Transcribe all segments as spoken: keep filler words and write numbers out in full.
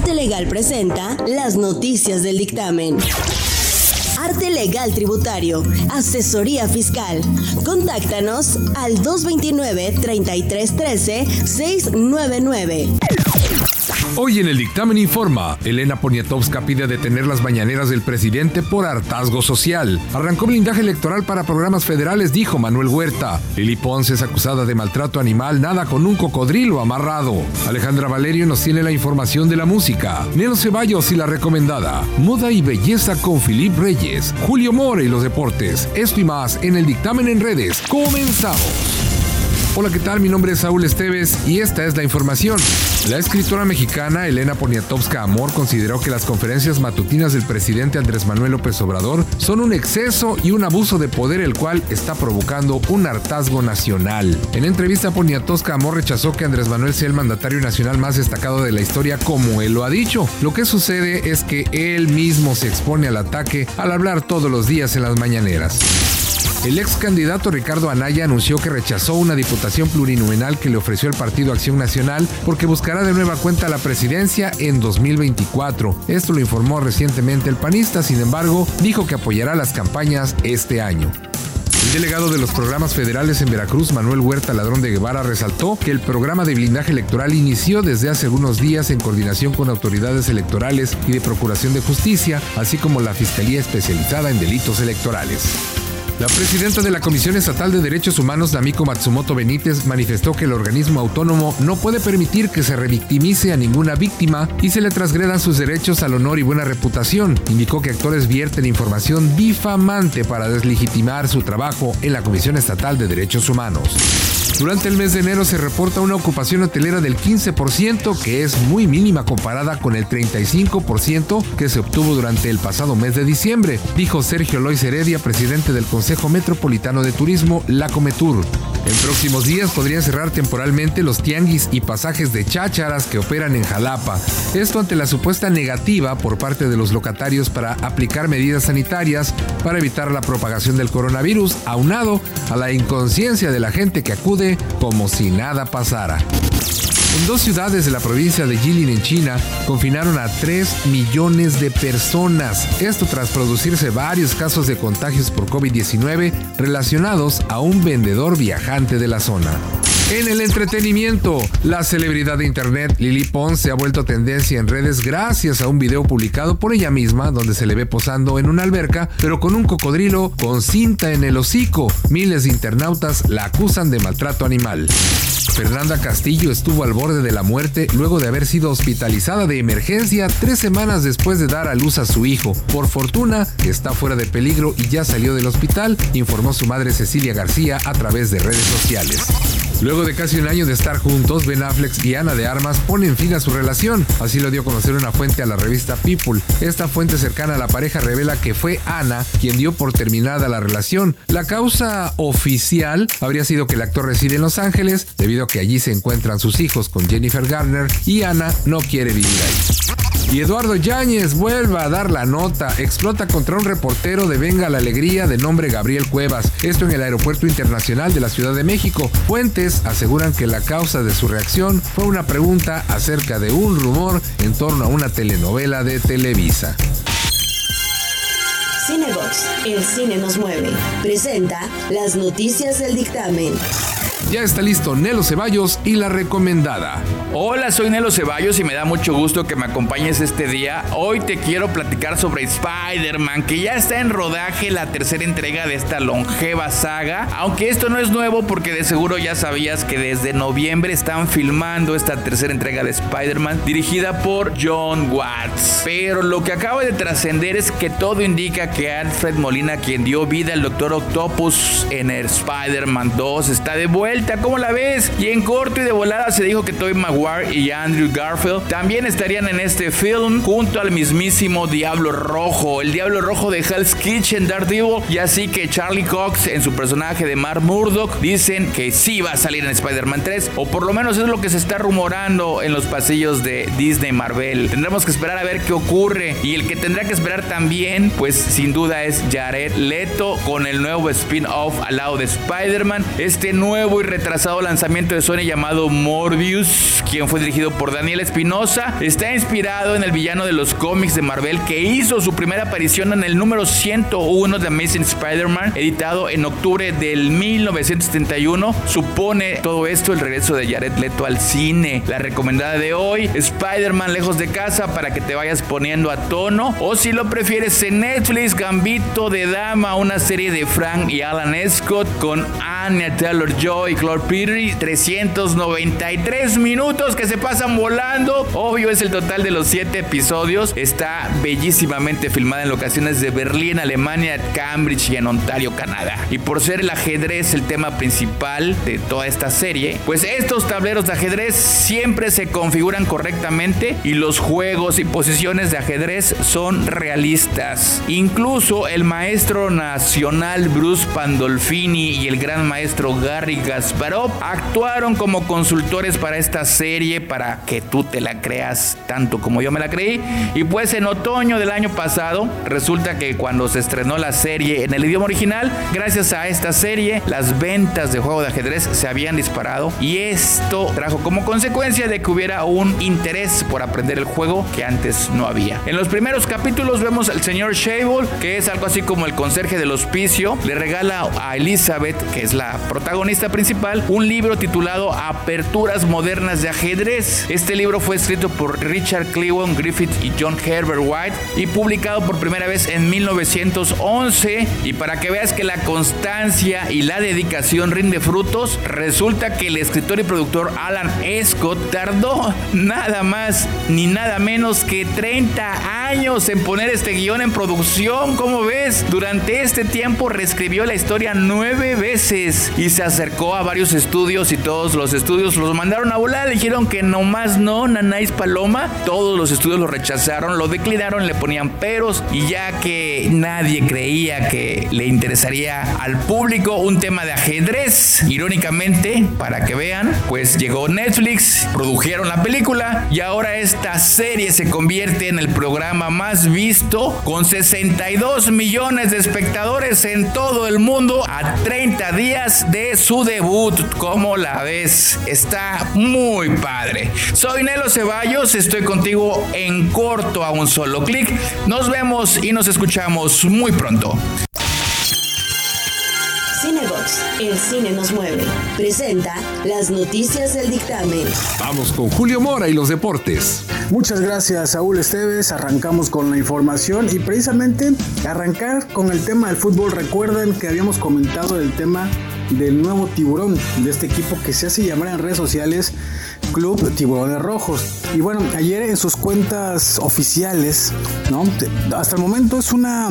Arte Legal presenta las noticias del dictamen. Arte Legal Tributario, Asesoría Fiscal. Contáctanos al dos dos nueve, treinta y tres trece, seiscientos noventa y nueve. Hoy en el dictamen informa, Elena Poniatowska pide detener las mañaneras del presidente por hartazgo social. Arrancó blindaje electoral para programas federales, dijo Manuel Huerta. Lili Pons es acusada de maltrato animal, nada con un cocodrilo amarrado. Alejandra Valerio nos tiene la información de la música. Nelo Ceballos y la recomendada. Moda y belleza con Philip Reyes. Julio More y los deportes. Esto y más en el dictamen en redes. ¡Comenzamos! Hola, ¿qué tal? Mi nombre es Saúl Esteves y esta es la información. La escritora mexicana Elena Poniatowska Amor consideró que las conferencias matutinas del presidente Andrés Manuel López Obrador son un exceso y un abuso de poder, el cual está provocando un hartazgo nacional. En entrevista, Poniatowska Amor rechazó que Andrés Manuel sea el mandatario nacional más destacado de la historia, como él lo ha dicho. Lo que sucede es que él mismo se expone al ataque al hablar todos los días en las mañaneras. El ex candidato Ricardo Anaya anunció que rechazó una diputación plurinominal que le ofreció el Partido Acción Nacional porque buscará de nueva cuenta la presidencia en dos mil veinticuatro. Esto lo informó recientemente el panista, sin embargo, dijo que apoyará las campañas este año. El delegado de los programas federales en Veracruz, Manuel Huerta Ladrón de Guevara, resaltó que el programa de blindaje electoral inició desde hace algunos días en coordinación con autoridades electorales y de Procuración de Justicia, así como la Fiscalía Especializada en Delitos Electorales. La presidenta de la Comisión Estatal de Derechos Humanos, Namiko Matsumoto Benítez, manifestó que el organismo autónomo no puede permitir que se revictimice a ninguna víctima y se le transgredan sus derechos al honor y buena reputación. Indicó que actores vierten información difamante para deslegitimar su trabajo en la Comisión Estatal de Derechos Humanos. Durante el mes de enero se reporta una ocupación hotelera del quince por ciento, que es muy mínima comparada con el treinta y cinco por ciento que se obtuvo durante el pasado mes de diciembre, dijo Sergio Lois Heredia, presidente del Consejo Metropolitano de Turismo, la Cometur. En próximos días podrían cerrar temporalmente los tianguis y pasajes de chácharas que operan en Jalapa. Esto ante la supuesta negativa por parte de los locatarios para aplicar medidas sanitarias para evitar la propagación del coronavirus, aunado a la inconsciencia de la gente que acude como si nada pasara. En dos ciudades de la provincia de Jilin, en China, confinaron a tres millones de personas. Esto tras producirse varios casos de contagios por covid diecinueve relacionados a un vendedor viajante de la zona. En el entretenimiento, la celebridad de internet Lili Pons se ha vuelto tendencia en redes gracias a un video publicado por ella misma donde se le ve posando en una alberca, pero con un cocodrilo con cinta en el hocico. Miles de internautas la acusan de maltrato animal. Fernanda Castillo estuvo al borde de la muerte luego de haber sido hospitalizada de emergencia tres semanas después de dar a luz a su hijo. Por fortuna, está fuera de peligro y ya salió del hospital, informó su madre Cecilia García a través de redes sociales. Luego de casi un año de estar juntos, Ben Affleck y Ana de Armas ponen fin a su relación. Así lo dio a conocer una fuente a la revista People. Esta fuente cercana a la pareja revela que fue Ana quien dio por terminada la relación. La causa oficial habría sido que el actor reside en Los Ángeles, debido a que allí se encuentran sus hijos con Jennifer Garner y Ana no quiere vivir ahí. Y Eduardo Yáñez vuelve a dar la nota, explota contra un reportero de Venga la Alegría de nombre Gabriel Cuevas, esto en el Aeropuerto Internacional de la Ciudad de México. Fuentes aseguran que la causa de su reacción fue una pregunta acerca de un rumor en torno a una telenovela de Televisa. Cinebox, el cine nos mueve, presenta las noticias del dictamen. Ya está listo Nelo Ceballos y la recomendada. Hola, soy Nelo Ceballos y me da mucho gusto que me acompañes este día. Hoy te quiero platicar sobre Spider-Man, que ya está en rodaje la tercera entrega de esta longeva saga. Aunque esto no es nuevo porque de seguro ya sabías que desde noviembre están filmando esta tercera entrega de Spider-Man dirigida por John Watts. Pero lo que acaba de trascender es que todo indica que Alfred Molina, quien dio vida al Doctor Octopus en el Spider-Man dos, está de vuelta. ¿Cómo la ves? Y en corto y de volada se dijo que Tobey Maguire y Andrew Garfield también estarían en este film junto al mismísimo Diablo Rojo, el Diablo Rojo de Hell's Kitchen, Daredevil, y así que Charlie Cox en su personaje de Matt Murdock dicen que sí va a salir en Spider-Man tres, o por lo menos es lo que se está rumorando en los pasillos de Disney Marvel. Tendremos que esperar a ver qué ocurre, y el que tendrá que esperar también, pues sin duda es Jared Leto con el nuevo spin-off al lado de Spider-Man, este nuevo y retrasado lanzamiento de Sony llamado Morbius, quien fue dirigido por Daniel Espinosa, está inspirado en el villano de los cómics de Marvel que hizo su primera aparición en el número ciento uno de Amazing Spider-Man, editado en octubre del mil novecientos setenta y uno. Supone todo esto el regreso de Jared Leto al cine. La recomendada de hoy, Spider-Man Lejos de Casa, para que te vayas poniendo a tono, o si lo prefieres en Netflix, Gambito de Dama, una serie de Frank y Alan Scott con Anya Taylor-Joy y Claire Petrie, trescientos noventa y tres minutos que se pasan volando. Obvio, es el total de los siete episodios. Está bellísimamente filmada en locaciones de Berlín, Alemania, Cambridge y en Ontario, Canadá. Y por ser el ajedrez el tema principal de toda esta serie, pues estos tableros de ajedrez siempre se configuran correctamente y los juegos y posiciones de ajedrez son realistas. Incluso el maestro nacional Bruce Pandolfini y el gran maestro Garry Kasparov actuaron como consultores para esta serie, para que tú te la creas tanto como yo me la creí. Y pues en otoño del año pasado, resulta que cuando se estrenó la serie en el idioma original, gracias a esta serie, las ventas de juego de ajedrez se habían disparado, y esto trajo como consecuencia de que hubiera un interés por aprender el juego que antes no había. En los primeros capítulos vemos al señor Shable, que es algo así como el conserje del hospicio, le regala a Elizabeth, que es la protagonista principal, un libro titulado Aperturas Modernas de Ajedrez. Este libro fue escrito por Richard Cleveland Griffith y John Herbert White y publicado por primera vez en mil novecientos once. Y para que veas que la constancia y la dedicación rinde frutos, resulta que el escritor y productor Alan Scott tardó nada más ni nada menos que treinta años en poner este guión en producción. ¿Cómo ves? Durante este tiempo reescribió la historia nueve veces y se acercó a varios estudios, y todos los estudios los mandaron a volar. Le dijeron que nomás no, nanáis paloma. Todos los estudios lo rechazaron, lo declinaron, le ponían peros, y ya que nadie creía que le interesaría al público un tema de ajedrez, irónicamente, para que vean, pues llegó Netflix, produjeron la película, y ahora esta serie se convierte en el programa más visto, con sesenta y dos millones de espectadores en todo el mundo a treinta días de su debut. ¿Cómo la ves? Está muy padre. Soy Nelo Ceballos, estoy contigo en corto a un solo clic. Nos vemos y nos escuchamos muy pronto. Cinebox, el cine nos mueve, presenta las noticias del dictamen. Vamos con Julio Mora y los deportes. Muchas gracias, Saúl Esteves. Arrancamos con la información y precisamente arrancar con el tema del fútbol. Recuerden que habíamos comentado el tema del nuevo tiburón, de este equipo que se hace llamar en redes sociales Club Tiburones Rojos. Y bueno, ayer en sus cuentas oficiales, ¿no? Hasta el momento es una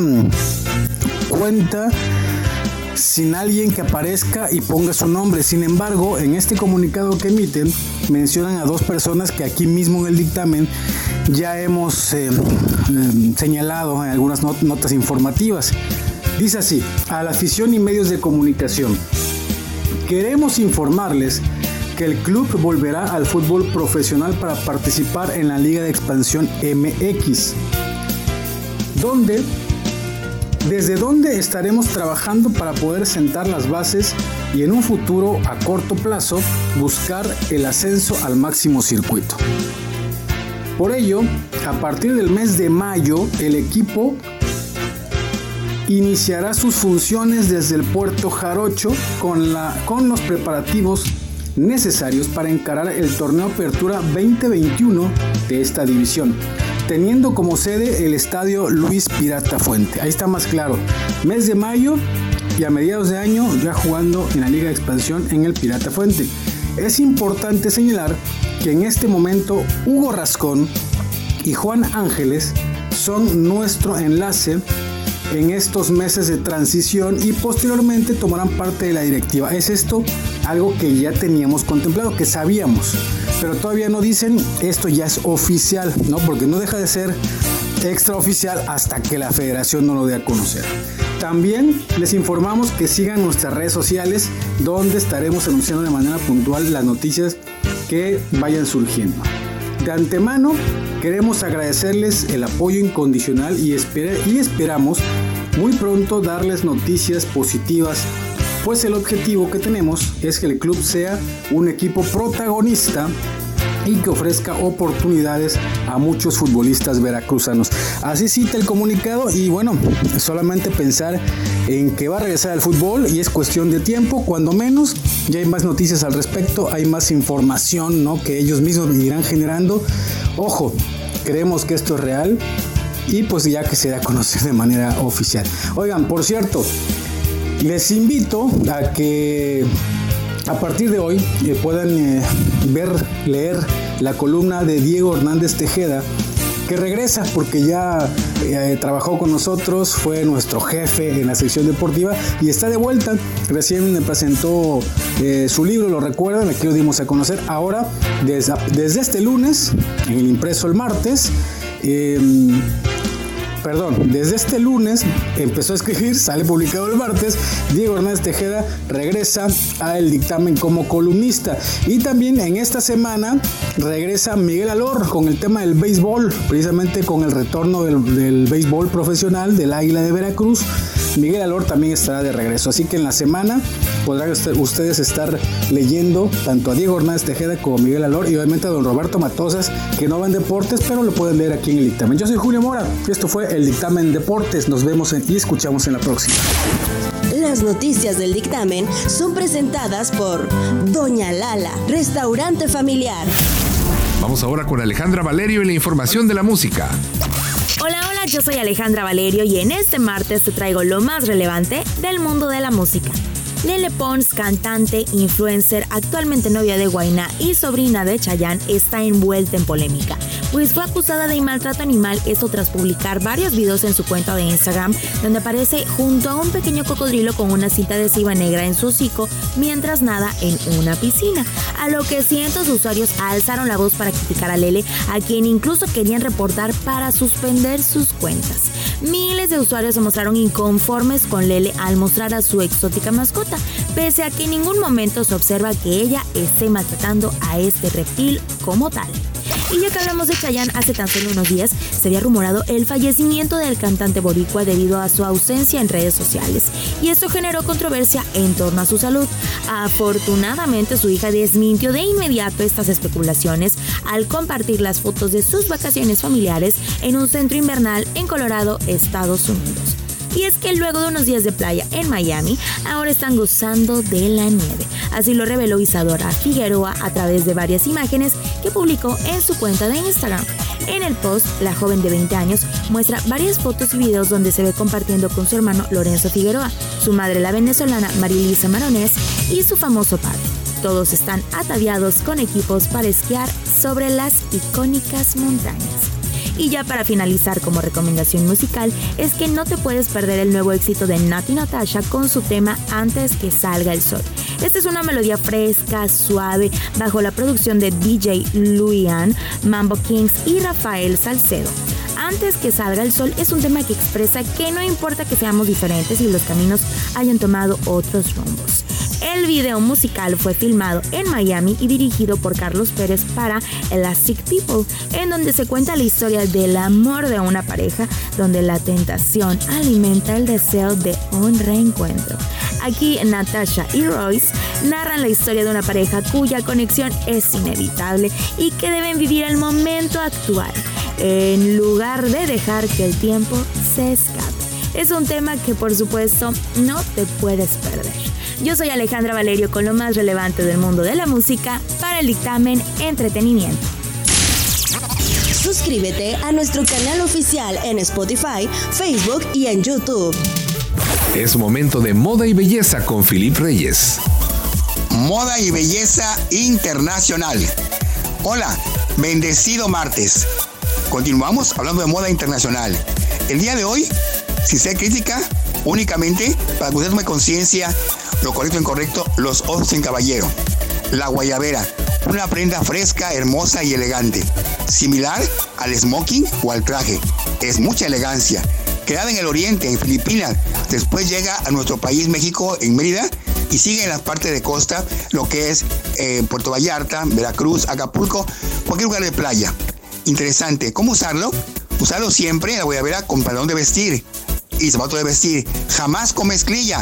cuenta sin alguien que aparezca y ponga su nombre. Sin embargo, en este comunicado que emiten, mencionan a dos personas que aquí mismo en el dictamen ya hemos eh, eh, señalado en algunas not- notas informativas. Dice así: a la afición y medios de comunicación, queremos informarles que el club volverá al fútbol profesional para participar en la Liga de Expansión M X, donde desde donde estaremos trabajando para poder sentar las bases y en un futuro a corto plazo buscar el ascenso al máximo circuito. Por ello, a partir del mes de mayo, el equipo iniciará sus funciones desde el Puerto Jarocho con, la, con los preparativos necesarios para encarar el torneo Apertura veinte veintiuno de esta división, teniendo como sede el estadio Luis Pirata Fuente. Ahí está más claro, mes de mayo y a mediados de año ya jugando en la Liga de Expansión en el Pirata Fuente. Es importante señalar que en este momento Hugo Rascón y Juan Ángeles son nuestro enlace en estos meses de transición y posteriormente tomarán parte de la directiva. Es esto algo que ya teníamos contemplado, que sabíamos, pero todavía no dicen esto ya es oficial, ¿no? Porque no deja de ser extraoficial hasta que la federación no lo dé a conocer. También les informamos que sigan nuestras redes sociales, donde estaremos anunciando de manera puntual las noticias que vayan surgiendo. De antemano queremos agradecerles el apoyo incondicional y, esper- y esperamos muy pronto darles noticias positivas pues el objetivo que tenemos es que el club sea un equipo protagonista y que ofrezca oportunidades a muchos futbolistas veracruzanos. Así cita el comunicado y bueno, solamente pensar en que va a regresar al fútbol y es cuestión de tiempo, cuando menos. Ya hay más noticias al respecto, hay más información, ¿no?, que ellos mismos irán generando. Ojo, creemos que esto es real y pues ya que se da a conocer de manera oficial. Oigan, por cierto, les invito a que a partir de hoy eh, puedan eh, ver, leer la columna de Diego Hernández Tejeda, que regresa porque ya eh, trabajó con nosotros, fue nuestro jefe en la sección deportiva y está de vuelta. Recién me presentó eh, su libro, lo recuerdan, aquí lo dimos a conocer. Ahora, desde, desde este lunes, en el impreso el martes, eh, Perdón, desde este lunes empezó a escribir, sale publicado el martes. Diego Hernández Tejeda regresa al dictamen como columnista. Y también en esta semana regresa Miguel Alor con el tema del béisbol, precisamente con el retorno del, del béisbol profesional del Águila de Veracruz. Miguel Alor también estará de regreso, así que en la semana podrán ustedes estar leyendo tanto a Diego Hernández Tejeda como a Miguel Alor y obviamente a don Roberto Matosas, que no va en deportes, pero lo pueden leer aquí en el dictamen. Yo soy Julio Mora, esto fue el Dictamen Deportes, nos vemos en, y escuchamos en la próxima. Las noticias del dictamen son presentadas por Doña Lala, restaurante familiar. Vamos ahora con Alejandra Valerio y la información de la música. Hola, hola, yo soy Alejandra Valerio y en este martes te traigo lo más relevante del mundo de la música. Lele Pons, cantante, influencer, actualmente novia de Guainá y sobrina de Chayanne, está envuelta en polémica, pues fue acusada de maltrato animal, esto tras publicar varios videos en su cuenta de Instagram, donde aparece junto a un pequeño cocodrilo con una cinta adhesiva negra en su hocico mientras nada en una piscina, a lo que cientos de usuarios alzaron la voz para criticar a Lele, a quien incluso querían reportar para suspender sus cuentas. Miles de usuarios se mostraron inconformes con Lele al mostrar a su exótica mascota, pese a que en ningún momento se observa que ella esté maltratando a este reptil como tal. Y ya que hablamos de Chayanne, hace tan solo unos días se había rumorado el fallecimiento del cantante boricua debido a su ausencia en redes sociales, y esto generó controversia en torno a su salud. Afortunadamente, su hija desmintió de inmediato estas especulaciones al compartir las fotos de sus vacaciones familiares en un centro invernal en Colorado, Estados Unidos. Y es que luego de unos días de playa en Miami, ahora están gozando de la nieve. Así lo reveló Isadora Figueroa a través de varias imágenes que publicó en su cuenta de Instagram. En el post, la joven de veinte años muestra varias fotos y videos donde se ve compartiendo con su hermano Lorenzo Figueroa, su madre la venezolana Marilisa Maronés y su famoso padre. Todos están ataviados con equipos para esquiar sobre las icónicas montañas. Y ya para finalizar como recomendación musical, es que no te puedes perder el nuevo éxito de Nat y Natasha con su tema Antes que salga el sol. Esta es una melodía fresca, suave, bajo la producción de D J Luian, Mambo Kings y Rafael Salcedo. Antes que salga el sol es un tema que expresa que no importa que seamos diferentes y los caminos hayan tomado otros rumbos. El video musical fue filmado en Miami y dirigido por Carlos Pérez para Elastic People, en donde se cuenta la historia del amor de una pareja, donde la tentación alimenta el deseo de un reencuentro. Aquí Natasha y Royce narran la historia de una pareja cuya conexión es inevitable y que deben vivir el momento actual, en lugar de dejar que el tiempo se escape. Es un tema que por supuesto no te puedes perder. Yo soy Alejandra Valerio con lo más relevante del mundo de la música para el Dictamen Entretenimiento. Suscríbete a nuestro canal oficial en Spotify, Facebook y en YouTube. Es momento de moda y belleza con Philip Reyes. Moda y belleza internacional. Hola, bendecido martes. Continuamos hablando de moda internacional. El día de hoy, sin ser crítica, únicamente para que usted tome conciencia lo correcto e incorrecto, los osos en caballero. La guayabera, una prenda fresca, hermosa y elegante, similar al smoking o al traje. Es mucha elegancia. Creada en el oriente, en Filipinas, después llega a nuestro país, México, en Mérida, y sigue en las partes de costa, lo que es eh, Puerto Vallarta, Veracruz, Acapulco, cualquier lugar de playa. Interesante. ¿Cómo usarlo? Usarlo siempre, la guayabera, con pantalón de vestir y zapato de vestir, jamás con mezclilla.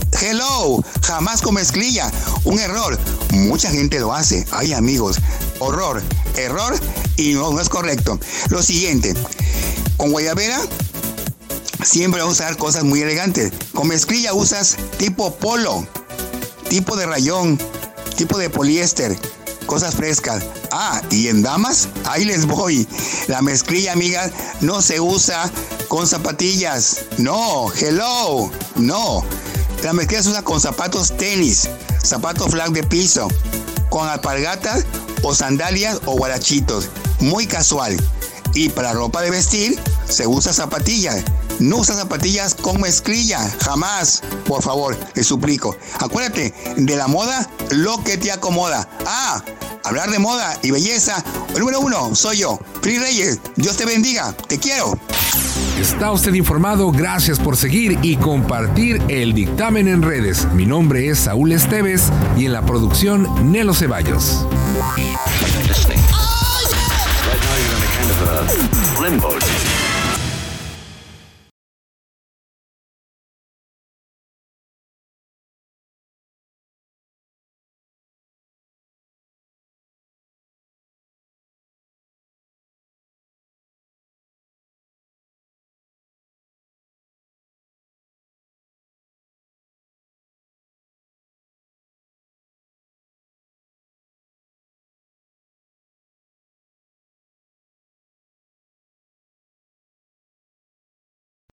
Hello, jamás con mezclilla. Un error. Mucha gente lo hace. Ay, amigos. Horror, error y no, no es correcto. Lo siguiente. Con guayabera siempre vas a usar cosas muy elegantes. Con mezclilla usas tipo polo, tipo de rayón, tipo de poliéster, cosas frescas. Ah, y en damas, ahí les voy. La mezclilla, amigas, no se usa con zapatillas. No, hello, no. La mezclilla se usa con zapatos tenis, zapatos flat de piso, con alpargatas o sandalias o guarachitos. Muy casual. Y para ropa de vestir se usa zapatillas. No usa zapatillas con mezclilla, jamás. Por favor, te suplico. Acuérdate, de la moda, lo que te acomoda. Ah, hablar de moda y belleza. El número uno soy yo, Pri Reyes. Dios te bendiga. Te quiero. Está usted informado, gracias por seguir y compartir el dictamen en redes. Mi nombre es Saúl Esteves y en la producción Nelo Ceballos. Right now you're in a kind of a limbo.